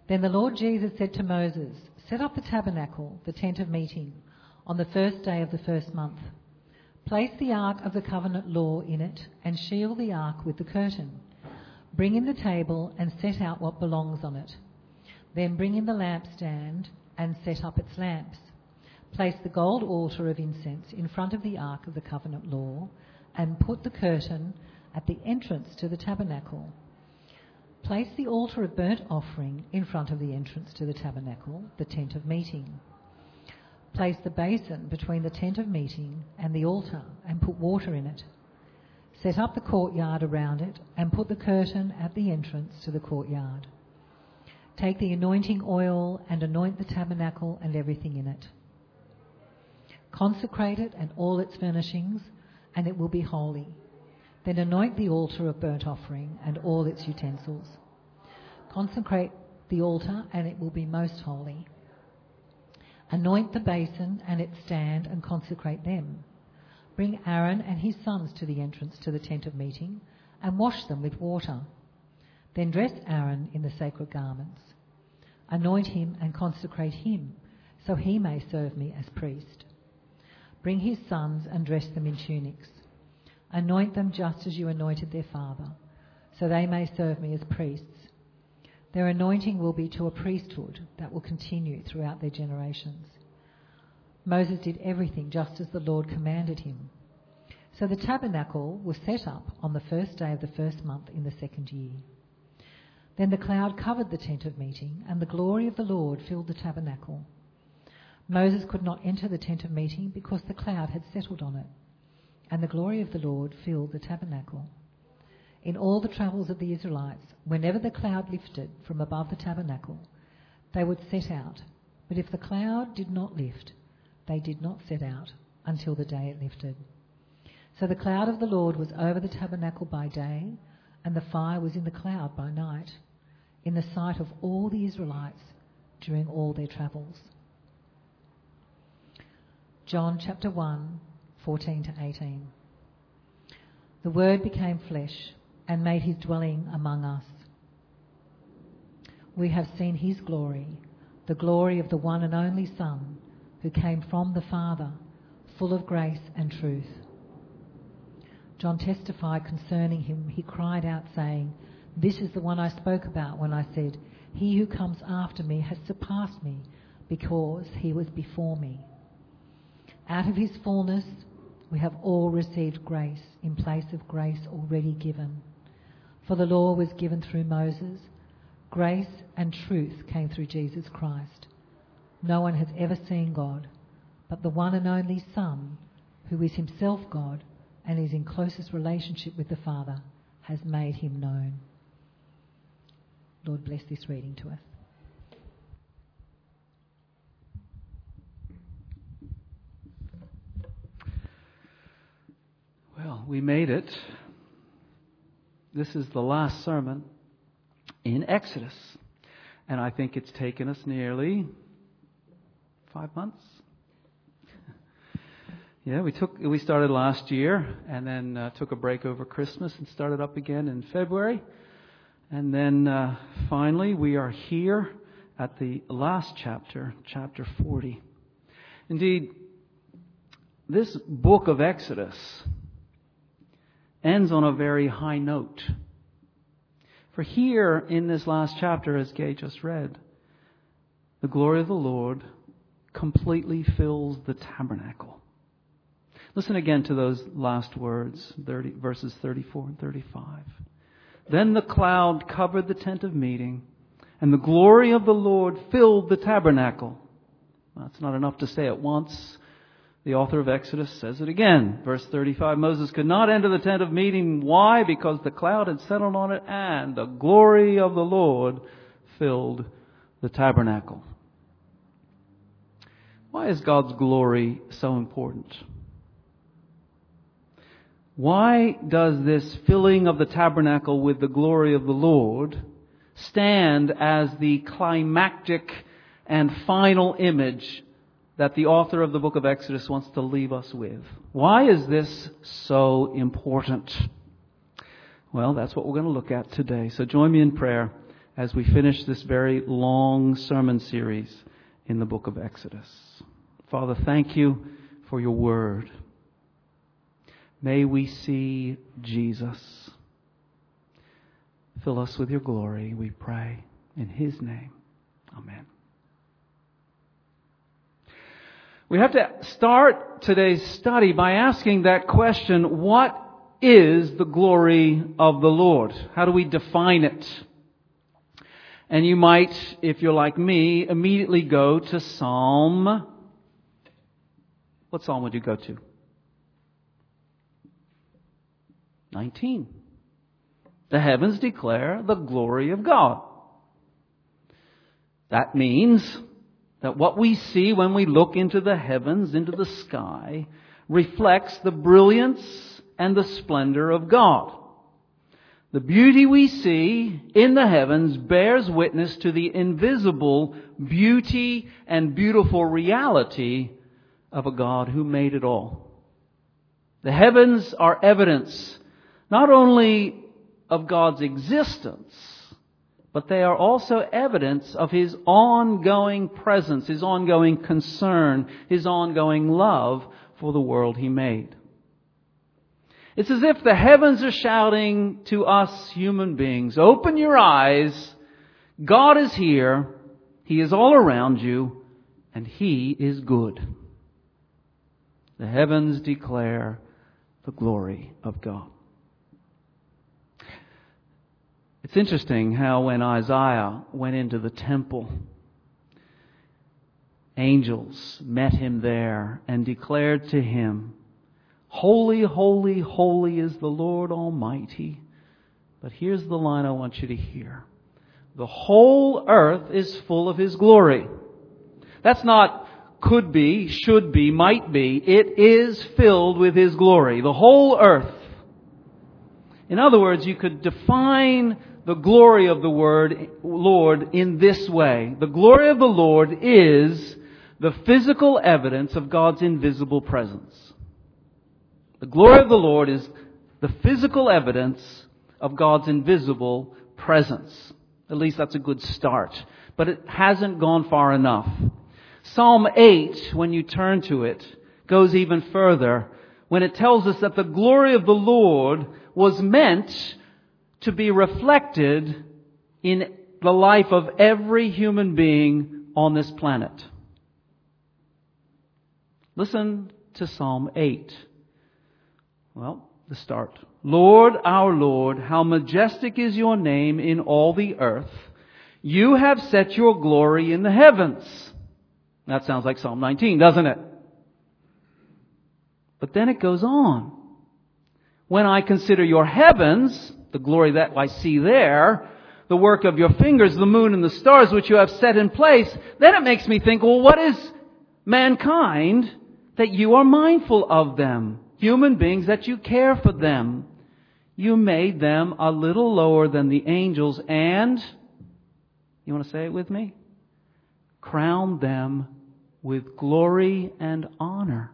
Then the Lord Jesus said to Moses, "Set up the tabernacle, the tent of meeting, on the first day of the first month. Place the ark of the covenant law in it and shield the ark with the curtain. Bring in the table and set out what belongs on it. Then bring in the lampstand and set up its lamps. Place the gold altar of incense in front of the ark of the covenant law and put the curtain at the entrance to the tabernacle. Place the altar of burnt offering in front of the entrance to the tabernacle, the tent of meeting. Place the basin between the tent of meeting and the altar and put water in it. Set up the courtyard around it and put the curtain at the entrance to the courtyard. Take the anointing oil and anoint the tabernacle and everything in it. Consecrate it and all its furnishings, and it will be holy. Then anoint the altar of burnt offering and all its utensils. Consecrate the altar, and it will be most holy. Anoint the basin and its stand and consecrate them. Bring Aaron and his sons to the entrance to the tent of meeting and wash them with water. Then dress Aaron in the sacred garments. Anoint him and consecrate him, so he may serve me as priest. Bring his sons and dress them in tunics. Anoint them just as you anointed their father, so they may serve me as priests. Their anointing will be to a priesthood that will continue throughout their generations." Moses did everything just as the Lord commanded him. So the tabernacle was set up on the first day of the first month in the second year. Then the cloud covered the tent of meeting, and the glory of the Lord filled the tabernacle. Moses could not enter the tent of meeting because the cloud had settled on it, and the glory of the Lord filled the tabernacle. In all the travels of the Israelites, whenever the cloud lifted from above the tabernacle, they would set out. But if the cloud did not lift, they did not set out until the day it lifted. So the cloud of the Lord was over the tabernacle by day, and the fire was in the cloud by night, in the sight of all the Israelites during all their travels. John chapter 1, 14 to 18. The Word became flesh and made his dwelling among us. We have seen his glory, the glory of the one and only Son, who came from the Father, full of grace and truth. John testified concerning him. He cried out, saying, "This is the one I spoke about when I said, 'He who comes after me has surpassed me, because he was before me.' Out of his fullness we have all received grace in place of grace already given. For the law was given through Moses. Grace and truth came through Jesus Christ. No one has ever seen God, but the one and only Son, who is himself God and is in closest relationship with the Father, has made him known." Lord, bless this reading to us. Well, we made it. This is the last sermon in Exodus. And I think it's taken us nearly 5 months. Yeah, we started last year and then took a break over Christmas and started up again in February. And then finally we are here at the last chapter, chapter 40. Indeed, this book of Exodus ends on a very high note. For here in this last chapter, as Gay just read, the glory of the Lord completely fills the tabernacle. Listen again to those last words, verses 34 and 35. Then the cloud covered the tent of meeting, and the glory of the Lord filled the tabernacle. Well, that's not enough to say it once. The author of Exodus says it again. Verse 35, Moses could not enter the tent of meeting. Why? Because the cloud had settled on it, and the glory of the Lord filled the tabernacle. Why is God's glory so important? Why does this filling of the tabernacle with the glory of the Lord stand as the climactic and final image that the author of the book of Exodus wants to leave us with? Why is this so important? Well, that's what we're going to look at today. So join me in prayer as we finish this very long sermon series in the book of Exodus. Father, thank you for your word. May we see Jesus. Fill us with your glory, we pray. In His name, amen. We have to start today's study by asking that question, what is the glory of the Lord? How do we define it? And you might, if you're like me, immediately go to Psalm. What psalm would you go to? 19. The heavens declare the glory of God. That means that what we see when we look into the heavens, into the sky, reflects the brilliance and the splendor of God. The beauty we see in the heavens bears witness to the invisible beauty and beautiful reality of a God who made it all. The heavens are evidence not only of God's existence, but they are also evidence of His ongoing presence, His ongoing concern, His ongoing love for the world He made. It's as if the heavens are shouting to us human beings, open your eyes, God is here, He is all around you, and He is good. The heavens declare the glory of God. It's interesting how when Isaiah went into the temple, angels met him there and declared to him, holy, holy, holy is the Lord Almighty. But here's the line I want you to hear. The whole earth is full of His glory. That's not could be, should be, might be. It is filled with His glory. The whole earth. In other words, you could define the glory of the Lord in this way. The glory of the Lord is the physical evidence of God's invisible presence. The glory of the Lord is the physical evidence of God's invisible presence. At least that's a good start. But it hasn't gone far enough. Psalm 8, when you turn to it, goes even further when it tells us that the glory of the Lord was meant to be reflected in the life of every human being on this planet. Listen to Psalm 8. Well, the start. Lord, our Lord, how majestic is your name in all the earth. You have set your glory in the heavens. That sounds like Psalm 19, doesn't it? But then it goes on. When I consider your heavens, the glory that I see there, the work of your fingers, the moon and the stars which you have set in place, then it makes me think, well, what is mankind that you are mindful of them? Human beings, that you care for them. You made them a little lower than the angels and, you want to say it with me? Crowned them with glory and honor.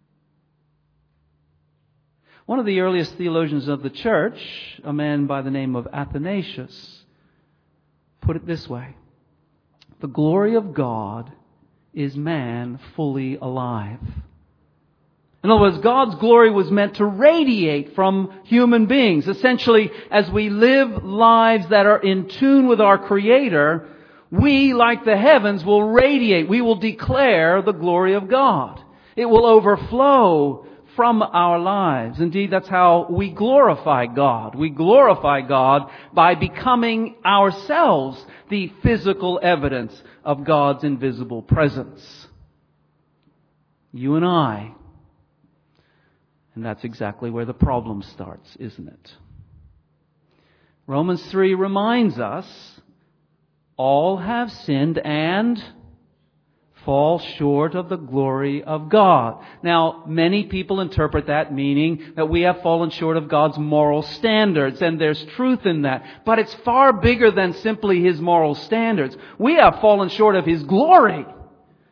One of the earliest theologians of the church, a man by the name of Athanasius, put it this way. The glory of God is man fully alive. In other words, God's glory was meant to radiate from human beings. Essentially, as we live lives that are in tune with our Creator, we, like the heavens, will radiate. We will declare the glory of God. It will overflow from our lives. Indeed, that's how we glorify God. We glorify God by becoming ourselves the physical evidence of God's invisible presence. You and I. And that's exactly where the problem starts, isn't it? Romans 3 reminds us, all have sinned and fall short of the glory of God. Now, many people interpret that meaning that we have fallen short of God's moral standards, and there's truth in that. But it's far bigger than simply His moral standards. We have fallen short of His glory.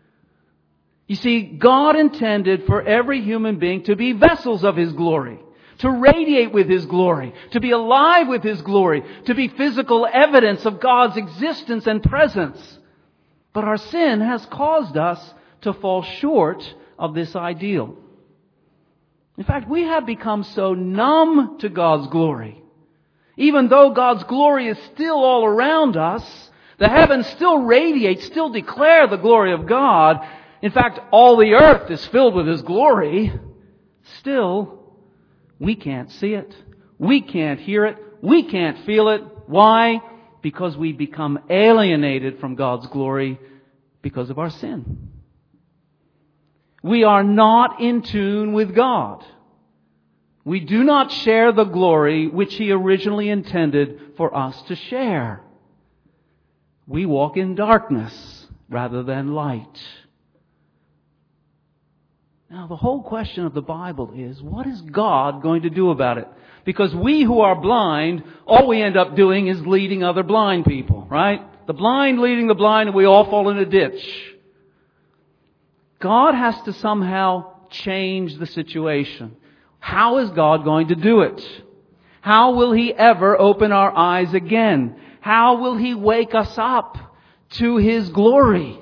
You see, God intended for every human being to be vessels of His glory. to radiate with His glory, to be alive with His glory, to be physical evidence of God's existence and presence. But our sin has caused us to fall short of this ideal. In fact, we have become so numb to God's glory. Even though God's glory is still all around us, the heavens still radiate, still declare the glory of God. In fact, all the earth is filled with His glory. Still, we can't see it. We can't hear it. We can't feel it. Why? Because we become alienated from God's glory because of our sin. We are not in tune with God. We do not share the glory which He originally intended for us to share. We walk in darkness rather than light. Now, the whole question of the Bible is, what is God going to do about it? Because we who are blind, all we end up doing is leading other blind people, right? The blind leading the blind, and we all fall in a ditch. God has to somehow change the situation. How is God going to do it? How will He ever open our eyes again? How will He wake us up to His glory?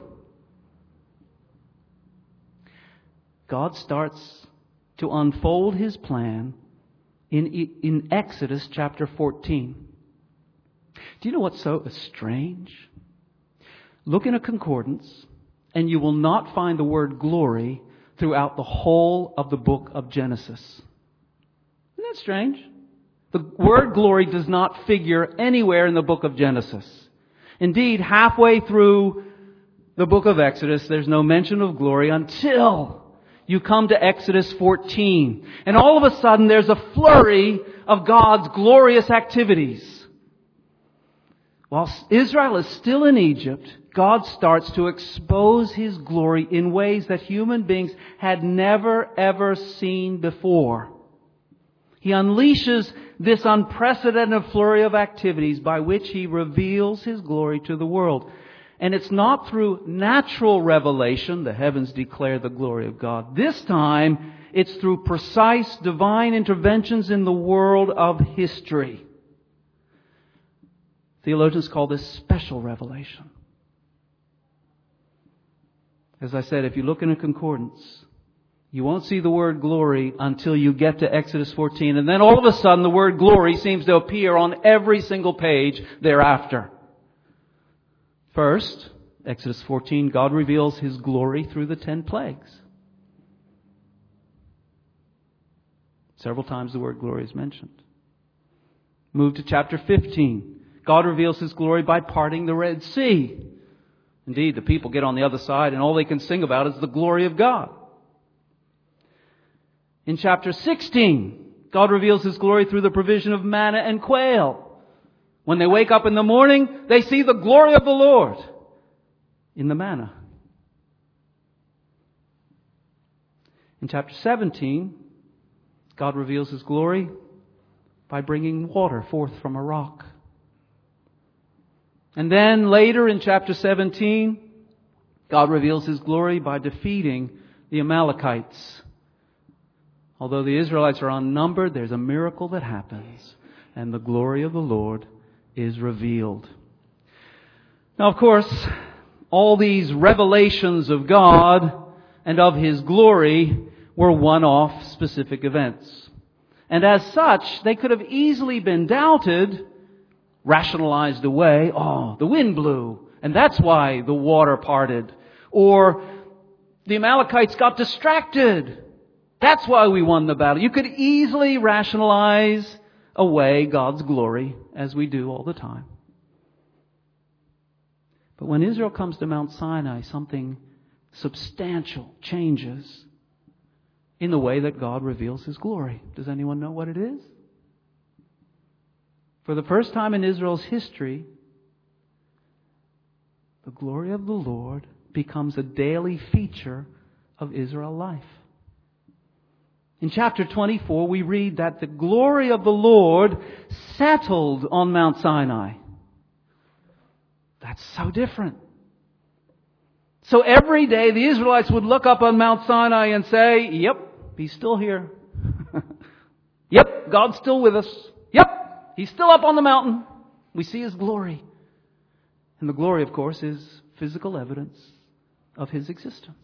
God starts to unfold His plan in Exodus chapter 14. Do you know what's so strange? Look in a concordance, and you will not find the word glory throughout the whole of the book of Genesis. Isn't that strange? The word glory does not figure anywhere in the book of Genesis. Indeed, halfway through the book of Exodus, there's no mention of glory until you come to Exodus 14. And all of a sudden, there's a flurry of God's glorious activities. While Israel is still in Egypt, God starts to expose His glory in ways that human beings had never ever seen before. He unleashes this unprecedented flurry of activities by which He reveals His glory to the world. And it's not through natural revelation, the heavens declare the glory of God. This time, it's through precise divine interventions in the world of history. Theologians call this special revelation. As I said, if you look in a concordance, you won't see the word glory until you get to Exodus 14. And then all of a sudden the word glory seems to appear on every single page thereafter. First, Exodus 14, God reveals His glory through the 10 plagues. Several times the word glory is mentioned. Move to chapter 15. God reveals His glory by parting the Red Sea. Indeed, the people get on the other side and all they can sing about is the glory of God. In chapter 16, God reveals His glory through the provision of manna and quail. When they wake up in the morning, they see the glory of the Lord in the manna. In chapter 17, God reveals His glory by bringing water forth from a rock. And then later in chapter 17, God reveals His glory by defeating the Amalekites. Although the Israelites are unnumbered, there's a miracle that happens, and the glory of the Lord is revealed. Now, of course, all these revelations of God and of His glory were one-off specific events. And as such, they could have easily been doubted, rationalized away. Oh, the wind blew, and that's why the water parted. Or the Amalekites got distracted. That's why we won the battle. You could easily rationalize away God's glory, as we do all the time. But when Israel comes to Mount Sinai, something substantial changes in the way that God reveals His glory. Does anyone know what it is? For the first time in Israel's history, the glory of the Lord becomes a daily feature of Israel life. In chapter 24, we read that the glory of the Lord settled on Mount Sinai. That's so different. So every day the Israelites would look up on Mount Sinai and say, yep, He's still here. Yep, God's still with us. Yep, He's still up on the mountain. We see His glory. And the glory, of course, is physical evidence of His existence.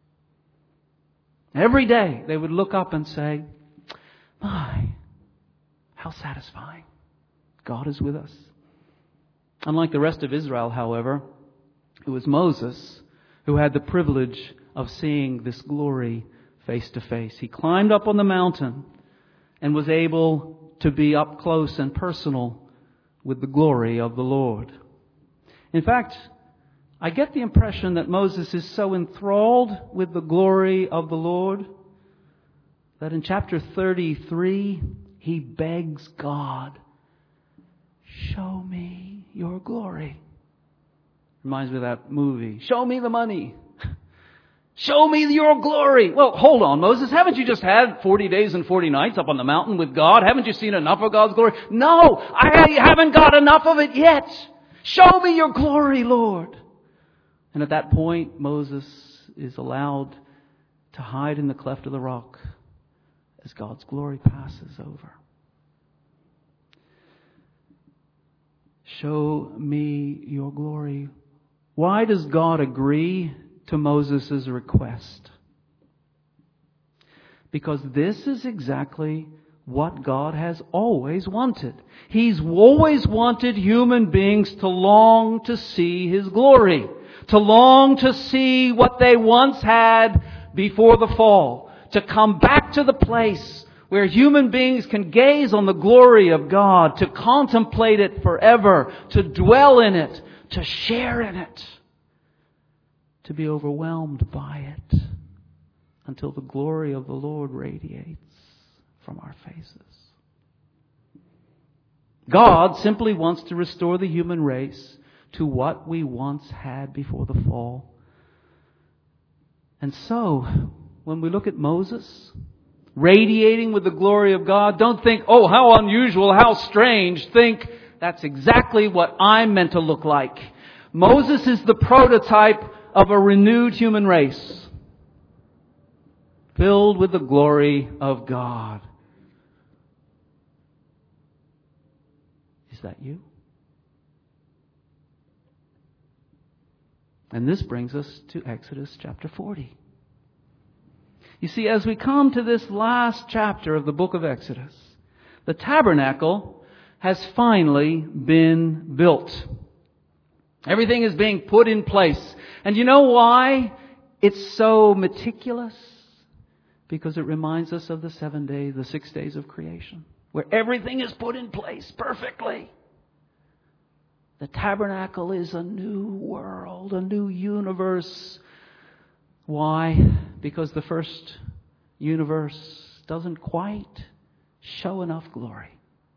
Every day they would look up and say, my, how satisfying. God is with us. Unlike the rest of Israel, however, it was Moses who had the privilege of seeing this glory face to face. He climbed up on the mountain and was able to be up close and personal with the glory of the Lord. In fact, I get the impression that Moses is so enthralled with the glory of the Lord that in chapter 33, he begs God, show me your glory. Reminds me of that movie, Show Me the Money. Show me your glory. Well, hold on, Moses. Haven't you just had 40 days and 40 nights up on the mountain with God? Haven't you seen enough of God's glory? No, I haven't got enough of it yet. Show me your glory, Lord. And at that point, Moses is allowed to hide in the cleft of the rock as God's glory passes over. Show me your glory. Why does God agree to Moses' request? Because this is exactly what God has always wanted. He's always wanted human beings to long to see His glory, to long to see what they once had before the fall, to come back to the place where human beings can gaze on the glory of God, to contemplate it forever, to dwell in it, to share in it, to be overwhelmed by it until the glory of the Lord radiates from our faces. God simply wants to restore the human race to what we once had before the fall. And so, when we look at Moses radiating with the glory of God, don't think, oh, how unusual, how strange. Think, that's exactly what I'm meant to look like. Moses is the prototype of a renewed human race, filled with the glory of God. Is that you? And this brings us to Exodus chapter 40. You see, as we come to this last chapter of the book of Exodus, the tabernacle has finally been built. Everything is being put in place. And you know why it's so meticulous? Because it reminds us of the 6 days of creation, where everything is put in place perfectly. The tabernacle is a new world, a new universe. Why? Because the first universe doesn't quite show enough glory.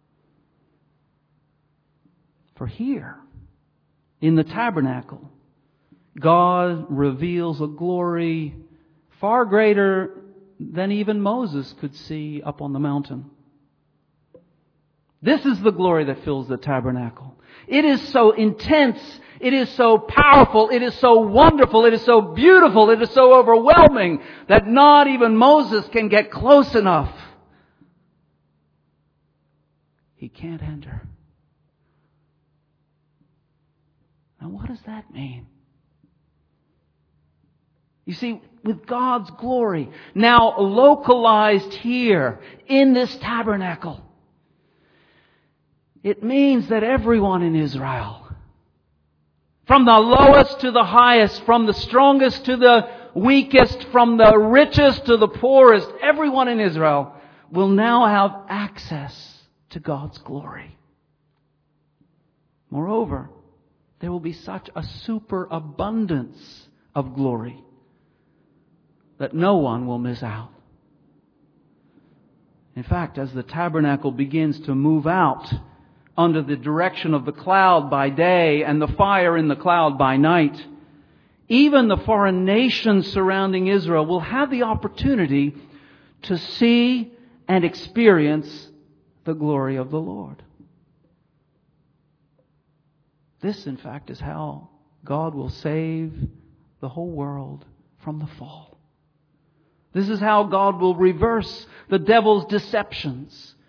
For here, in the tabernacle, God reveals a glory far greater than even Moses could see up on the mountain. This is the glory that fills the tabernacle. It is so intense. It is so powerful. It is so wonderful. It is so beautiful. It is so overwhelming that not even Moses can get close enough. He can't enter. Now, what does that mean? You see, with God's glory now localized here in this tabernacle, it means that everyone in Israel, from the lowest to the highest, from the strongest to the weakest, from the richest to the poorest, everyone in Israel will now have access to God's glory. Moreover, there will be such a superabundance of glory that no one will miss out. In fact, as the tabernacle begins to move out under the direction of the cloud by day and the fire in the cloud by night, even the foreign nations surrounding Israel will have the opportunity to see and experience the glory of the Lord. This, in fact, is how God will save the whole world from the fall. This is how God will reverse the devil's deceptions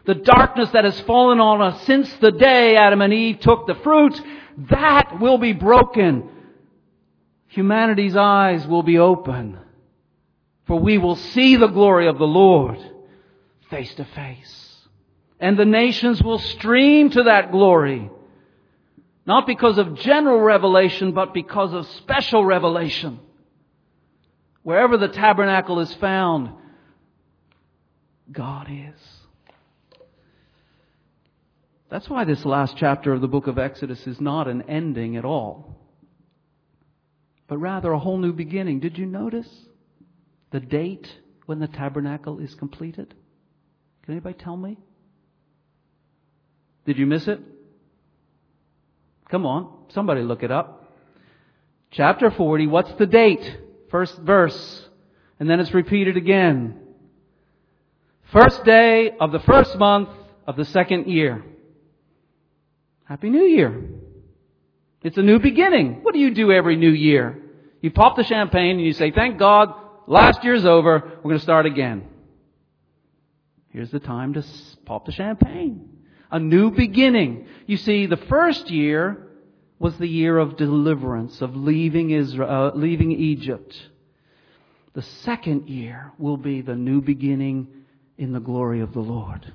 The darkness that has fallen on us since the day Adam and Eve took the fruit, that will be broken. Humanity's eyes will be open. For we will see the glory of the Lord face to face. And the nations will stream to that glory. Not because of general revelation, but because of special revelation. Wherever the tabernacle is found, God is. That's why this last chapter of the book of Exodus is not an ending at all, but rather a whole new beginning. Did you notice the date when the tabernacle is completed? Can anybody tell me? Did you miss it? Come on, somebody look it up. Chapter 40, what's the date? First verse. And then it's repeated again. First day of the first month of the second year. Happy New Year. It's a new beginning. What do you do every New Year? You pop the champagne and you say, thank God, last year's over, we're going to start again. Here's the time to pop the champagne. A new beginning. You see, the first year was the year of deliverance, of leaving Egypt. The second year will be the new beginning in the glory of the Lord.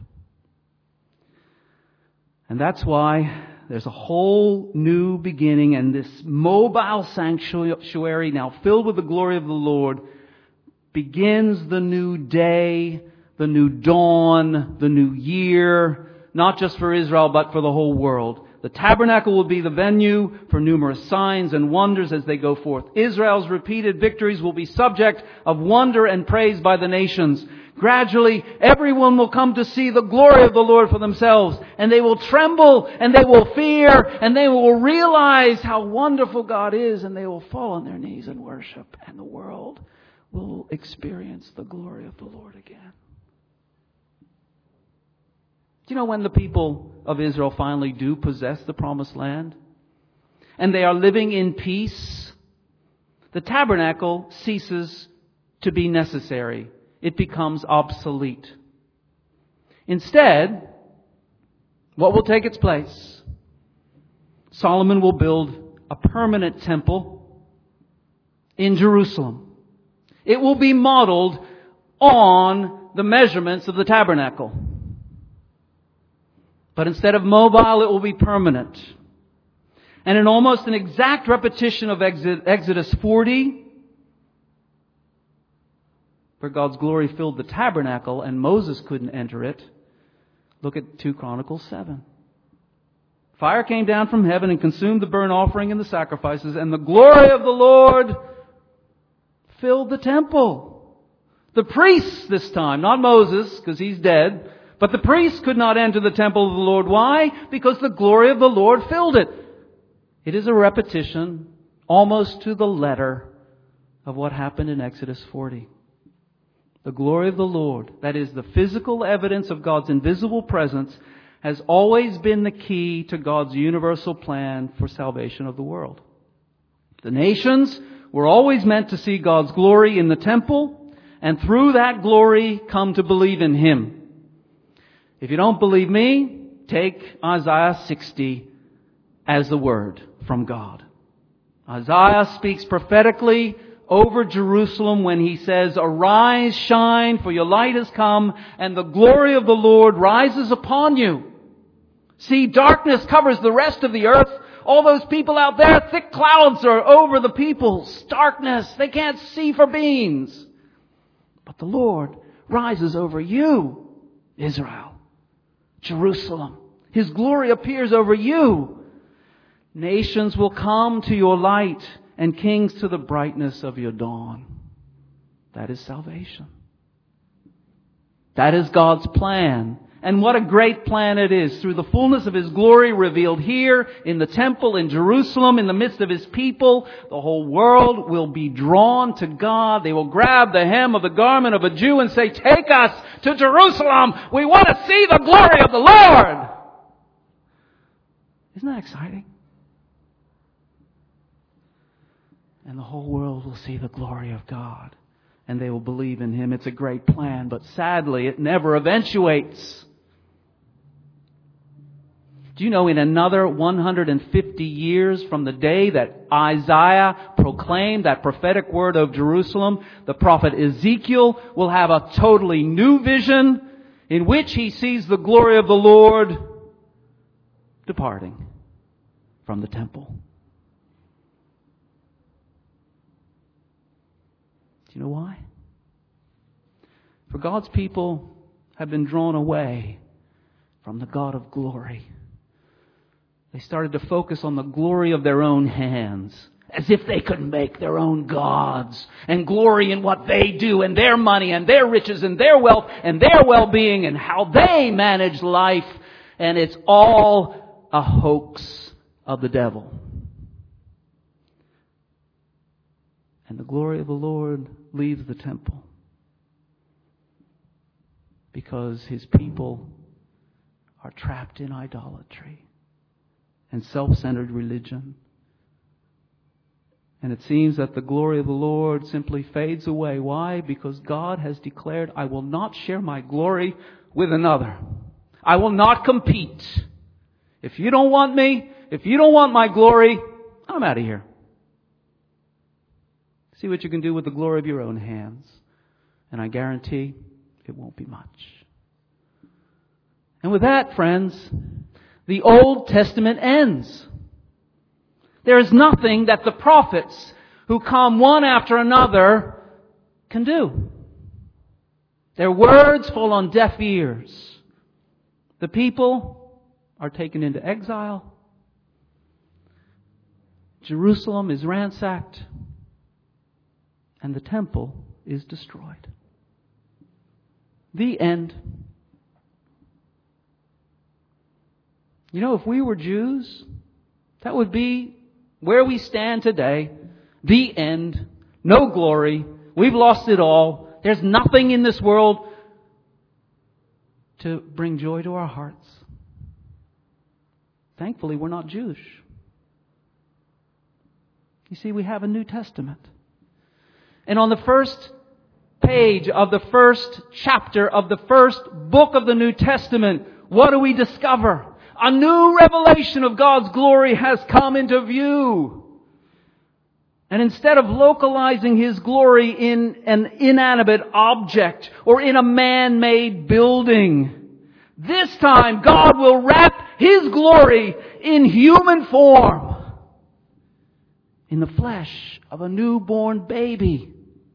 And that's why there's a whole new beginning, and this mobile sanctuary, now filled with the glory of the Lord, begins the new day, the new dawn, the new year, not just for Israel, but for the whole world. The tabernacle will be the venue for numerous signs and wonders as they go forth. Israel's repeated victories will be subject of wonder and praise by the nations. Gradually, everyone will come to see the glory of the Lord for themselves, and they will tremble, and they will fear, and they will realize how wonderful God is, and they will fall on their knees and worship, and the world will experience the glory of the Lord again. Do you know when the people of Israel finally do possess the promised land, and they are living in peace? The tabernacle ceases to be necessary. It becomes obsolete. Instead, what will take its place? Solomon will build a permanent temple in Jerusalem. It will be modeled on the measurements of the tabernacle. But instead of mobile, it will be permanent. And in almost an exact repetition of Exodus 40, where God's glory filled the tabernacle and Moses couldn't enter it, look at 2 Chronicles 7. Fire came down from heaven and consumed the burnt offering and the sacrifices, and the glory of the Lord filled the temple. The priests this time, not Moses, because he's dead, but the priests could not enter the temple of the Lord. Why? Because the glory of the Lord filled it. It is a repetition, almost to the letter, of what happened in Exodus 40. The glory of the Lord, that is the physical evidence of God's invisible presence, has always been the key to God's universal plan for salvation of the world. The nations were always meant to see God's glory in the temple, and through that glory come to believe in Him. If you don't believe me, take Isaiah 60 as the word from God. Isaiah speaks prophetically over Jerusalem when he says, "Arise, shine, for your light has come, and the glory of the Lord rises upon you." See, darkness covers the rest of the earth. All those people out there, thick clouds are over the peoples. Darkness, they can't see for beans. But the Lord rises over you, Israel, Jerusalem. His glory appears over you. Nations will come to your light, and kings to the brightness of your dawn. That is salvation. That is God's plan. And what a great plan it is. Through the fullness of His glory revealed here in the temple in Jerusalem, in the midst of His people, the whole world will be drawn to God. They will grab the hem of the garment of a Jew and say, "Take us to Jerusalem. We want to see the glory of the Lord." Isn't that exciting? And the whole world will see the glory of God, and they will believe in Him. It's a great plan, but sadly, it never eventuates. Do you know in another 150 years from the day that Isaiah proclaimed that prophetic word of Jerusalem, the prophet Ezekiel will have a totally new vision in which he sees the glory of the Lord departing from the temple. Do you know why? For God's people have been drawn away from the God of glory. They started to focus on the glory of their own hands, as if they could make their own gods and glory in what they do and their money and their riches and their wealth and their well-being and how they manage life. And it's all a hoax of the devil. And the glory of the Lord leaves the temple because His people are trapped in idolatry and self-centered religion. And it seems that the glory of the Lord simply fades away. Why? Because God has declared, I will not share my glory with another. I will not compete. If you don't want me, if you don't want my glory, I'm out of here. See what you can do with the glory of your own hands. And I guarantee it won't be much. And with that, friends, the Old Testament ends. There is nothing that the prophets who come one after another can do. Their words fall on deaf ears. The people are taken into exile. Jerusalem is ransacked. And the temple is destroyed. The end. You know, if we were Jews, that would be where we stand today. The end. No glory. We've lost it all. There's nothing in this world to bring joy to our hearts. Thankfully, we're not Jewish. You see, we have a New Testament. And on the first page of the first chapter of the first book of the New Testament, what do we discover? A new revelation of God's glory has come into view. And instead of localizing His glory in an inanimate object or in a man-made building, this time God will wrap His glory in human form, in the flesh of a newborn baby.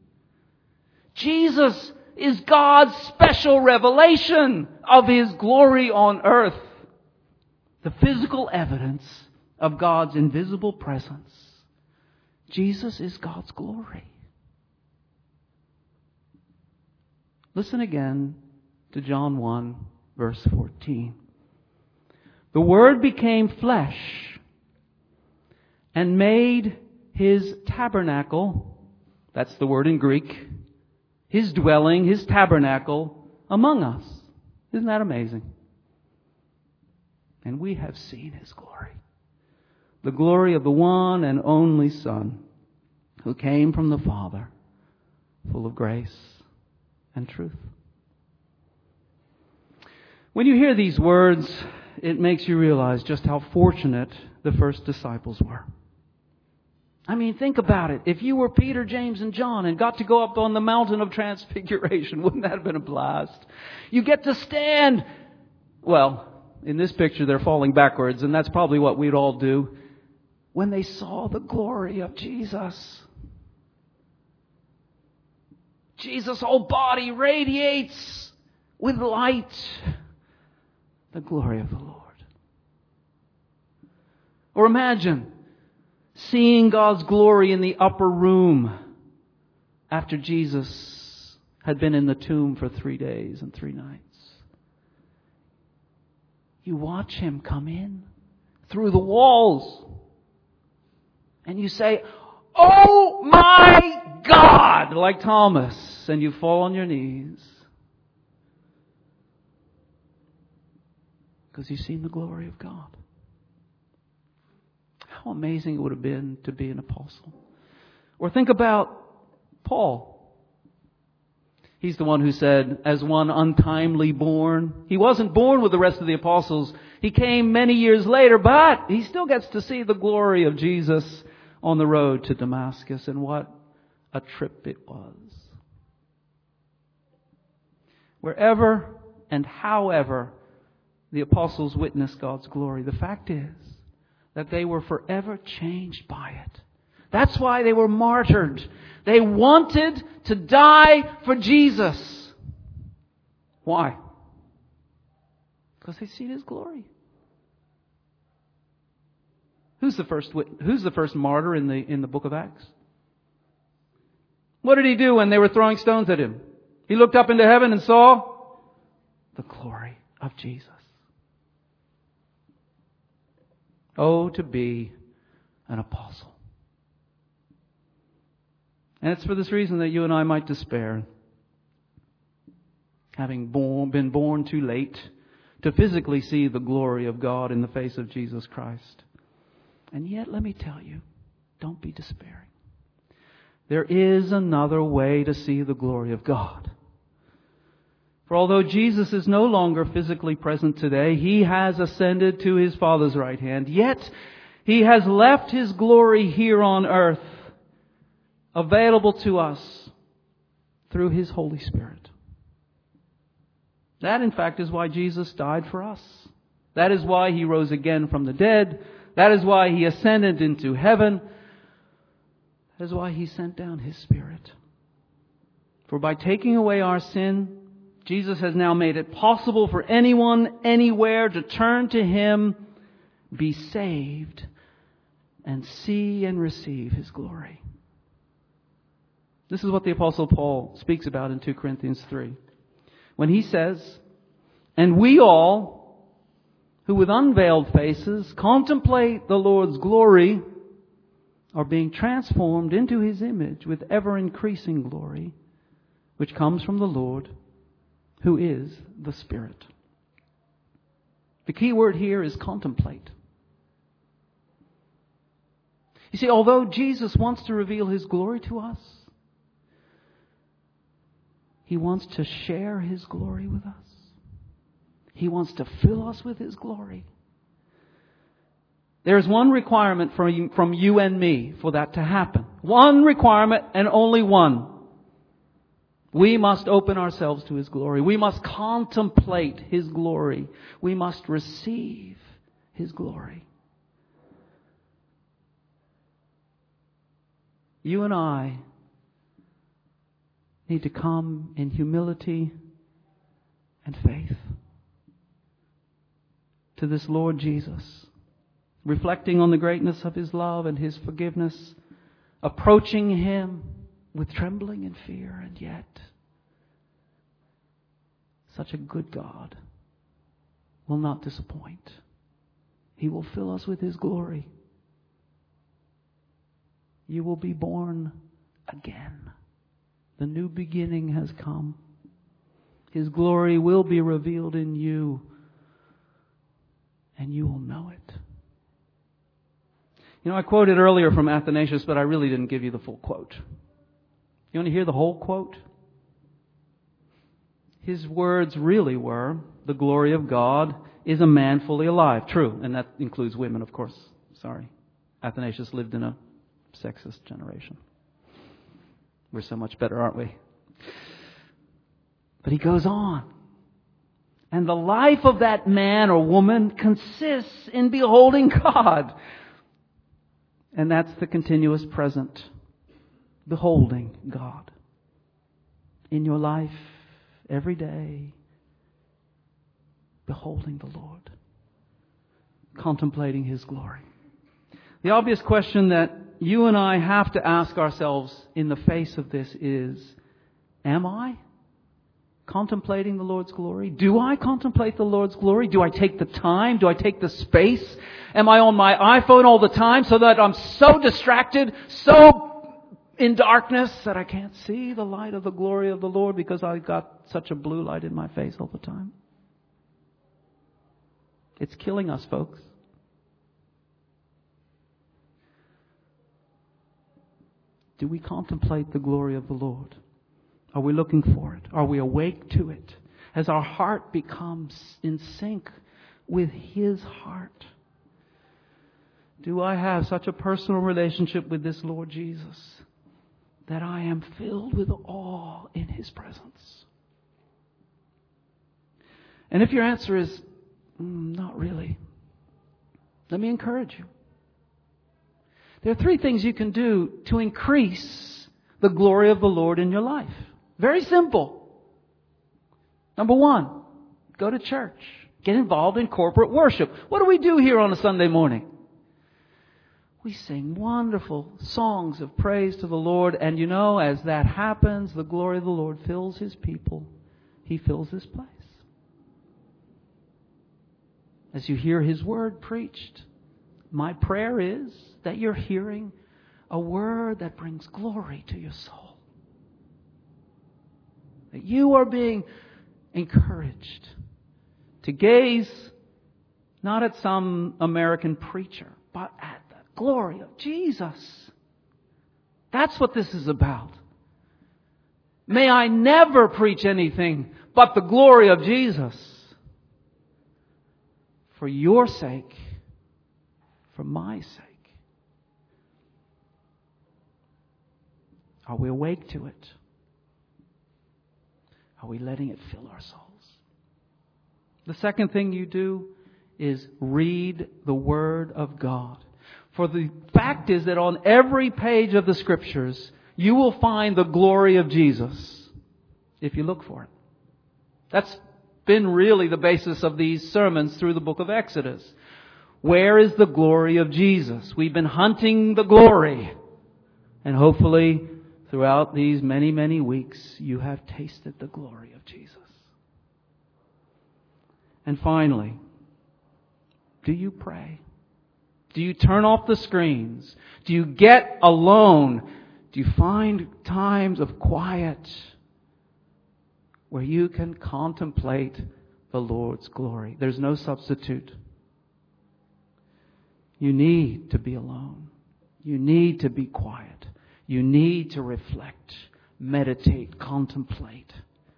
Jesus is God's special revelation of His glory on earth. The physical evidence of God's invisible presence. Jesus is God's glory. Listen again to John 1, verse 14. The Word became flesh and made His tabernacle, that's the word in Greek, His dwelling, His tabernacle among us. Isn't that amazing? And we have seen His glory. The glory of the one and only Son who came from the Father, full of grace and truth. When you hear these words, it makes you realize just how fortunate the first disciples were. I mean, think about it. If you were Peter, James, and John and got to go up on the mountain of transfiguration, wouldn't that have been a blast? You get to stand. Well, in this picture, they're falling backwards, and that's probably what we'd all do when they saw the glory of Jesus. Jesus' whole body radiates with light. The glory of the Lord. Or imagine seeing God's glory in the upper room after Jesus had been in the tomb for 3 days and 3 nights. You watch Him come in through the walls and you say, "Oh my God," like Thomas, and you fall on your knees because you've seen the glory of God. How amazing it would have been to be an apostle. Or think about Paul. He's the one who said, as one untimely born. He wasn't born with the rest of the apostles. He came many years later, but he still gets to see the glory of Jesus on the road to Damascus. And what a trip it was. Wherever and however the apostles witnessed God's glory, the fact is that they were forever changed by it. That's why they were martyred. They wanted to die for Jesus. Why? Because they've seen His glory. Who's the first martyr in the book of Acts? What did he do when they were throwing stones at him? He looked up into heaven and saw the glory of Jesus. Oh, to be an apostle. And it's for this reason that you and I might despair, having been born too late to physically see the glory of God in the face of Jesus Christ. And yet, let me tell you, don't be despairing. There is another way to see the glory of God. For although Jesus is no longer physically present today, He has ascended to His Father's right hand, yet He has left His glory here on earth, available to us through His Holy Spirit. That, in fact, is why Jesus died for us. That is why He rose again from the dead. That is why He ascended into heaven. That is why He sent down His Spirit. For by taking away our sin, Jesus has now made it possible for anyone, anywhere, to turn to Him, be saved, and see and receive His glory. This is what the Apostle Paul speaks about in 2 Corinthians 3. When he says, "And we all, who with unveiled faces contemplate the Lord's glory, are being transformed into His image with ever-increasing glory, which comes from the Lord, who is the Spirit." The key word here is contemplate. You see, although Jesus wants to reveal His glory to us, He wants to share His glory with us. He wants to fill us with His glory. There is one requirement from you and me for that to happen. One requirement and only one. We must open ourselves to His glory. We must contemplate His glory. We must receive His glory. You and I need to come in humility and faith to this Lord Jesus, reflecting on the greatness of His love and His forgiveness, approaching Him with trembling and fear, and yet such a good God will not disappoint. He will fill us with His glory. You will be born again. The new beginning has come. His glory will be revealed in you, and you will know it. You know, I quoted earlier from Athanasius, but I really didn't give you the full quote. You want to hear the whole quote? His words really were, "The glory of God is a man fully alive." True, and that includes women, of course. Sorry. Athanasius lived in a sexist generation. We're so much better, aren't we? But he goes on. "And the life of that man or woman consists in beholding God." And that's the continuous present. Beholding God. In your life, every day. Beholding the Lord. Contemplating His glory. The obvious question that you and I have to ask ourselves in the face of this is, am I contemplating the Lord's glory? Do I contemplate the Lord's glory? Do I take the time? Do I take the space? Am I on my iPhone all the time so that I'm so distracted, so in darkness that I can't see the light of the glory of the Lord because I've got such a blue light in my face all the time? It's killing us, folks. Do we contemplate the glory of the Lord? Are we looking for it? Are we awake to it? As our heart becomes in sync with His heart. Do I have such a personal relationship with this Lord Jesus that I am filled with awe in His presence? And if your answer is, not really, let me encourage you. There are 3 things you can do to increase the glory of the Lord in your life. Very simple. Number 1, go to church. Get involved in corporate worship. What do we do here on a Sunday morning? We sing wonderful songs of praise to the Lord. And you know, as that happens, the glory of the Lord fills His people. He fills this place. As you hear His word preached, my prayer is that you're hearing a word that brings glory to your soul. That you are being encouraged to gaze not at some American preacher, but at the glory of Jesus. That's what this is about. May I never preach anything but the glory of Jesus. For your sake, for my sake. Are we awake to it? Are we letting it fill our souls? The second thing you do is read the Word of God. For the fact is that on every page of the Scriptures, you will find the glory of Jesus if you look for it. That's been really the basis of these sermons through the book of Exodus. Where is the glory of Jesus? We've been hunting the glory. And hopefully, throughout these many, many weeks, you have tasted the glory of Jesus. And finally, do you pray? Do you turn off the screens? Do you get alone? Do you find times of quiet where you can contemplate the Lord's glory? There's no substitute. You need to be alone. You need to be quiet. You need to reflect, meditate, contemplate.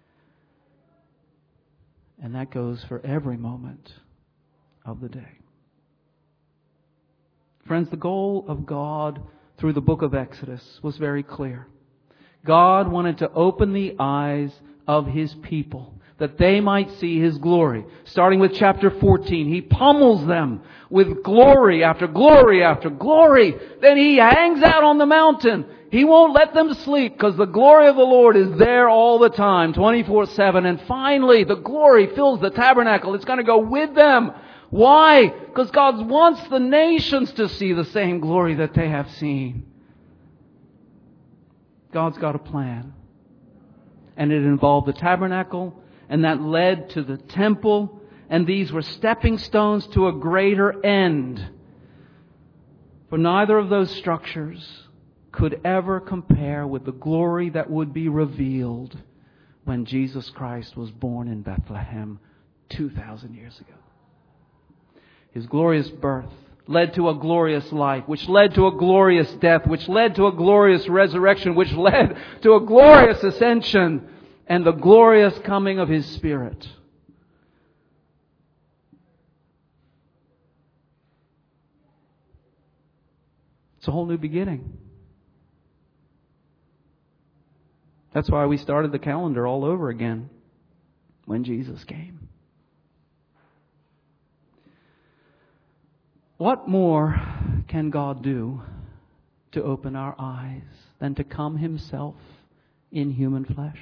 And that goes for every moment of the day. Friends, the goal of God through the book of Exodus was very clear. God wanted to open the eyes of His people that they might see His glory. Starting with chapter 14, He pummels them with glory after glory after glory. Then He hangs out on the mountain. He won't let them sleep because the glory of the Lord is there all the time, 24/7. And finally, the glory fills the tabernacle. It's going to go with them. Why? Because God wants the nations to see the same glory that they have seen. God's got a plan. And it involved the tabernacle, and that led to the temple, and these were stepping stones to a greater end. For neither of those structures could ever compare with the glory that would be revealed when Jesus Christ was born in Bethlehem 2,000 years ago. His glorious birth led to a glorious life, which led to a glorious death, which led to a glorious resurrection, which led to a glorious ascension, and the glorious coming of His Spirit. It's a whole new beginning. That's why we started the calendar all over again when Jesus came. What more can God do to open our eyes than to come Himself in human flesh?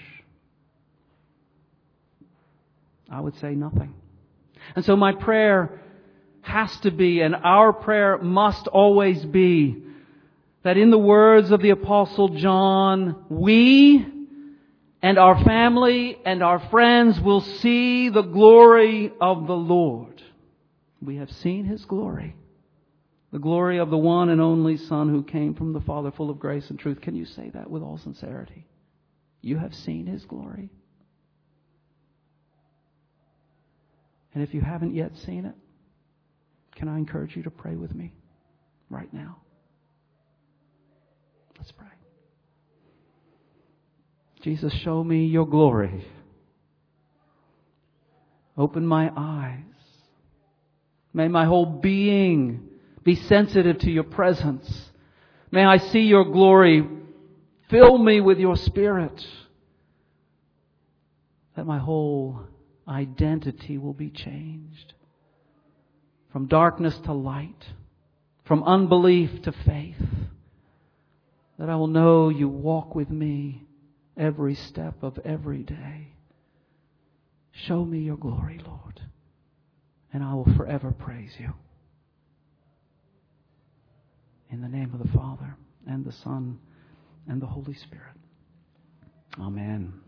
I would say nothing. And so my prayer has to be, and our prayer must always be, that in the words of the Apostle John, we and our family and our friends will see the glory of the Lord. We have seen His glory. The glory of the one and only Son who came from the Father, full of grace and truth. Can you say that with all sincerity? You have seen His glory. And if you haven't yet seen it, can I encourage you to pray with me right now? Let's pray. Jesus, show me your glory. Open my eyes. May my whole being be sensitive to your presence. May I see your glory. Fill me with your Spirit. That my whole identity will be changed. From darkness to light. From unbelief to faith. That I will know you walk with me every step of every day. Show me your glory, Lord, and I will forever praise you. In the name of the Father, and the Son, and the Holy Spirit. Amen.